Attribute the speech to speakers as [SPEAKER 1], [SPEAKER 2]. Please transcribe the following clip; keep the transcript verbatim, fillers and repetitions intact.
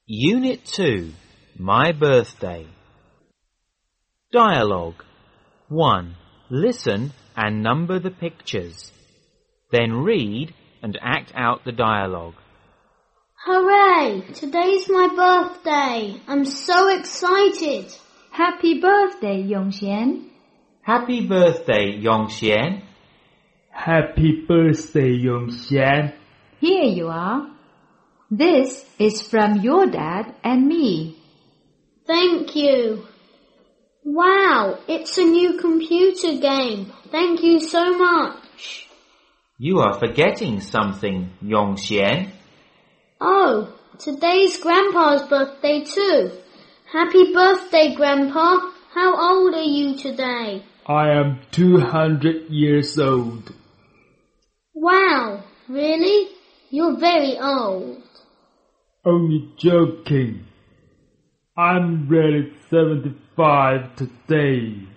[SPEAKER 1] Unit two, My Birthday. Dialogue. one. Listen and number the pictures. Then read and act out the dialogue.
[SPEAKER 2] Hooray! Today's my birthday. I'm so excited.
[SPEAKER 3] Happy birthday, Yongxian.
[SPEAKER 1] Happy birthday, Yongxian.
[SPEAKER 4] Happy birthday, Yongxian.
[SPEAKER 3] Here you are. This is from your dad and me.
[SPEAKER 2] Thank you. Wow, it's a new computer game. Thank you so much.
[SPEAKER 1] You are forgetting something, Yongxian.
[SPEAKER 2] Oh, today's Grandpa's birthday too. Happy birthday, Grandpa. How old are you today?
[SPEAKER 4] I am two hundred years old.
[SPEAKER 2] Wow, really? You're very old.
[SPEAKER 4] Only joking. I'm really seventy-five today.